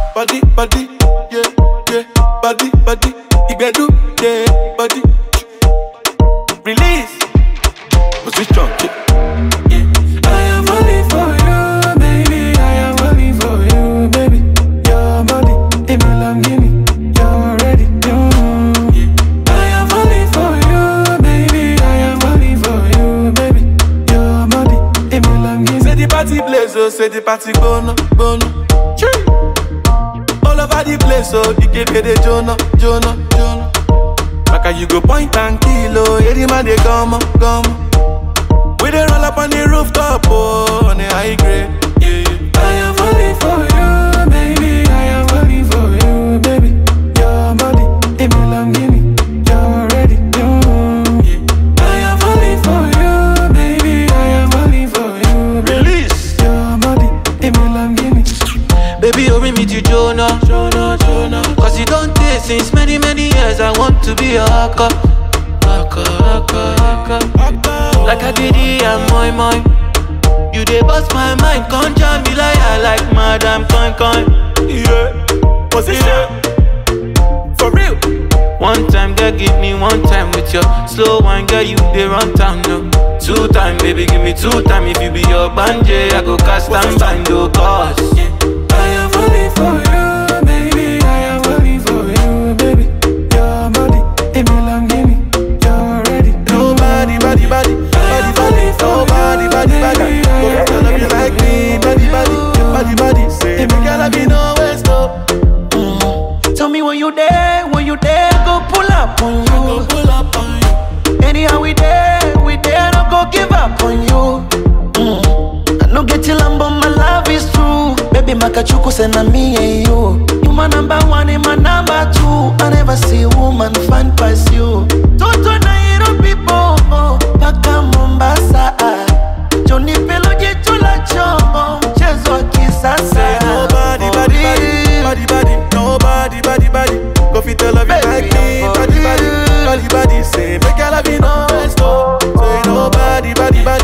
body, body, yeah, yeah, body, body, Igbedu, yeah, body. Release, but switch on, yeah. I am falling for you, baby. I am falling for you, baby. Your body, it me Lamborghini, you're ready, yeah. I am falling for you, baby. I am falling for you, baby. Your body, it me Lamborghini. Say the party place, oh, say the party bono, bono. All over the place, so you can pay the Jonah. Like you go point and kill, oh, every man they come. We they roll up on the rooftop, oh, on the high grade, yeah. I am falling for you, baby. I am falling for you, baby. Your body, it me Lamborghini, you're ready, yeah. I am falling for you, baby. I am falling for you, baby. Release. Your body, it me Lamborghini. Baby, you bring me to Jonah. Cause you don't take since many years. I want to be a haka. Like a Diddy and moi. You dey bust my mind, can't jam me like I like Madam Coin. Yeah, position, for real. One time, girl, give me one time with your slow wine, girl, you dey run town, no. 2 time, baby, give me 2 time. If you be your banje, I go cast and bind your cause. I am falling for you, baby. I am falling for you, baby. Your body, it me Lamborghini, you're ready. Nobody. Go tell them you like me, body. Say, me gotta be no waste, no. Tell me when you there, go pull up on you. Anyhow we there, no go give up on you. I no get till I'm but my love is true. Baby, makachuku send me and you. You my number 1 and my number 2. I never see a woman find past you. Toto na hero people, paka Mombasa. Johnny Pelo jitula chombo, mchezo wa kisasa. Nobody. Go fit tell love you like me, body. Say, make your love you no waste, no. Say nobody. Nobody.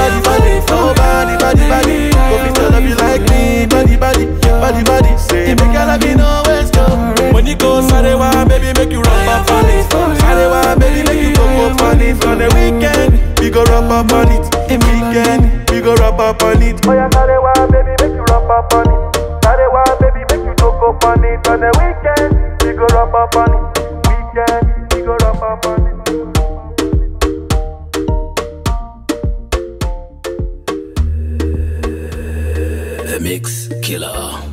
Go fit tell love you like me, body. Say, make your love you no waste, no. When you go Sarewa, baby, make you rub up on it. Sarewa, baby, make you go on it. On the weekend, we go rub up on it. Weekend, we go rub up on it. Oh yeah, Sarewa, baby, make you rub up on it. Sarewa, baby, make you go on it. On the weekend, we go rub up on it. Weekend, we go rub up on it. The Mix Killer.